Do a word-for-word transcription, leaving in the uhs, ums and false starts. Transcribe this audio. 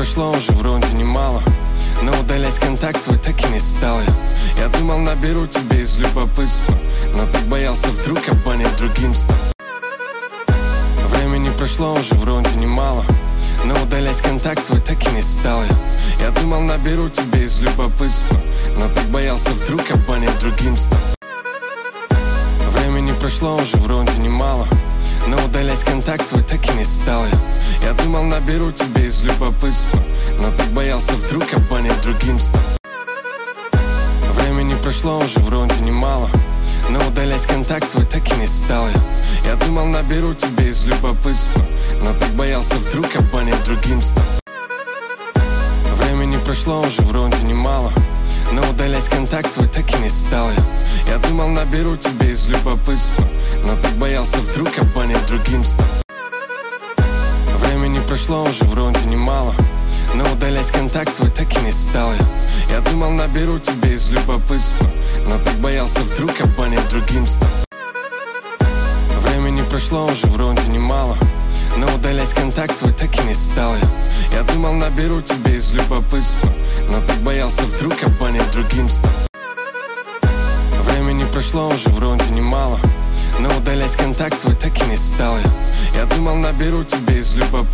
прошло уже вроде немало, но удалять контакт твой так и не стал я. Я думал, наберу тебе из любопытства, но так боялся вдруг обманет другим стал. Времени прошло уже вроде немало, но удалять контакт твой так и не стал я. Я думал, наберу тебе из любопытства, но так боялся вдруг обманет другим стал. Времени прошло уже вроде немало, но удалять контакт твой так и не стал я. Я думал, наберу тебе из любопытства, но так боялся вдруг обманет другим стал. Времени прошло уже вроде немало, но удалять контакт твой так и не стал я. Я думал, наберу тебе из любопытства, но так боялся вдруг обманет другим стал. Времени прошло уже вроде немало, но удалять контакт твой так и не стал я. Я думал, наберу тебе из любопытства, но так боялся вдруг обманет другим стал. Времени прошло уже вроде немало, но удалять контакт твой так и не стал я. Я думал, наберу тебе из любопытства, но так боялся вдруг обманет другим стал. Времени прошло уже вроде немало, но удалять контакт твой так и не стал я. Я думал, наберу тебе из любопытства, но так боялся вдруг обманет другим стал. Времени прошло уже вроде немало, но удалять контакт твой так и не стал я. Я думал, наберу тебе из любопытства.